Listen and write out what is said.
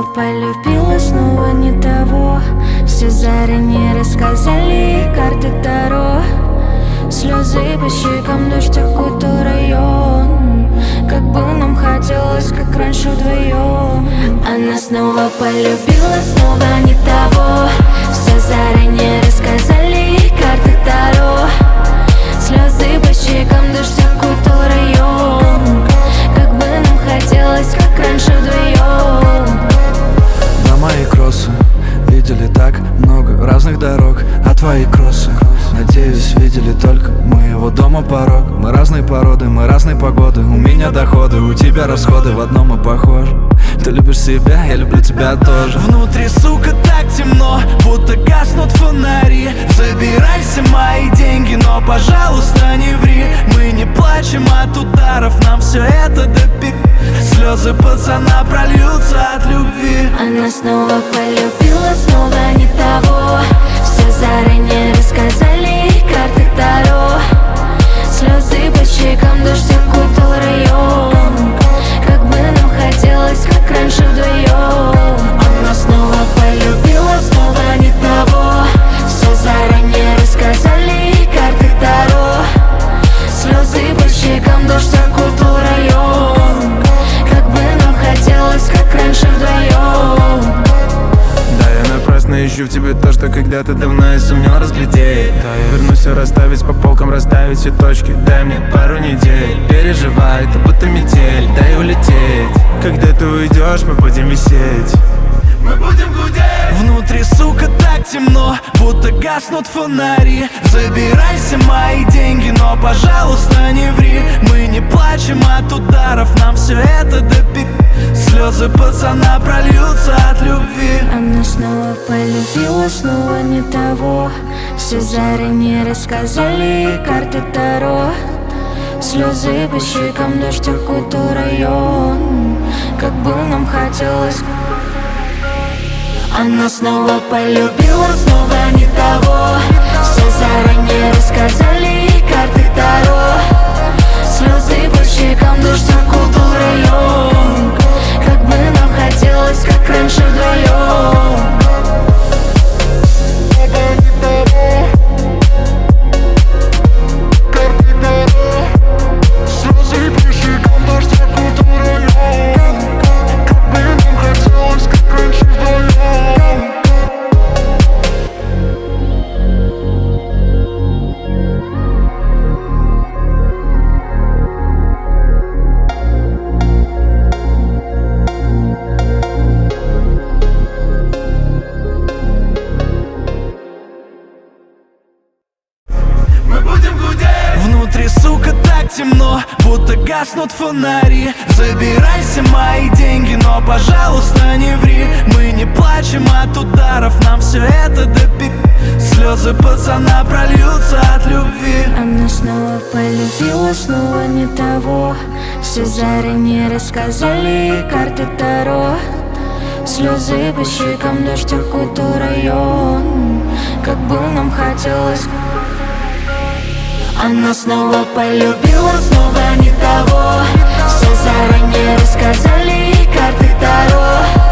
полюбила, снова не того. Все заранее рассказали, карты Таро. Слезы по щекам, дождь окутал район. Как бы нам хотелось, как раньше вдвоем. Она снова полюбила, снова не того. Все заранее рассказали, карты Таро. Слезы по щекам, дождь окутал район. Как бы нам хотелось, как раньше вдвоем. На мои кроссы видели так много разных дорог, а твои кроссы, надеюсь, видели только моего дома порог. Мы разные породы, мы разные погоды. У меня доходы, у тебя расходы, в одном мы похожи. Ты любишь себя, я люблю тебя тоже. Внутри, сука, так темно, будто гаснут фонари. Забирайся мои деньги, но, пожалуйста, не ври. Мы не плачем от ударов, нам все это допи. Слезы пацана прольются от любви. Она снова полюбила, снова не того. Все заранее рассказали, карты Таро. Слезы по щекам, дождь окутал район. Как бы нам хотелось, как раньше вдвоем. Она снова полюбила, снова не того. Все заранее рассказали, карты Таро. Слезы по щекам, дождь окутал район. Как бы нам хотелось, как раньше вдвоем. Да, я напрасно ищу в тебе то, что когда-то давно я сумел разглядеть. Да, я вернусь все расставить по полкам, расставить все точки. Дай мне пару недель, переживай, это будто метель. Дай улететь, когда ты уйдешь, мы будем висеть. Мы будем гудеть. Внутри, сука, так темно, будто гаснут фонари. Забирайся мои деньги, но, пожалуйста, не ври. Мы не плачем от ударов, нам все это допи. Слезы пацана прольются от любви. Она снова полюбила, снова не того. Все заранее рассказали, карты Таро. Слезы по щекам, дождь окутал район. Как бы нам хотелось. Она снова полюбила, снова не того. Все заранее рассказали, карты Таро. Слезы по щекам, дождь окутал район. Как бы нам хотелось, как раньше вдвоем. Внутри, сука, так темно, будто гаснут фонари. Забирайся мои деньги, но, пожалуйста, не ври. Мы не плачем от ударов, нам все это допи. Слезы пацана прольются от любви. Она снова полюбила, снова не того. Все заранее рассказали, карты Таро. Слезы по щекам, дождь окутал район. Как бы нам хотелось. Она снова полюбила, снова не того. Все заранее рассказали, карты Таро.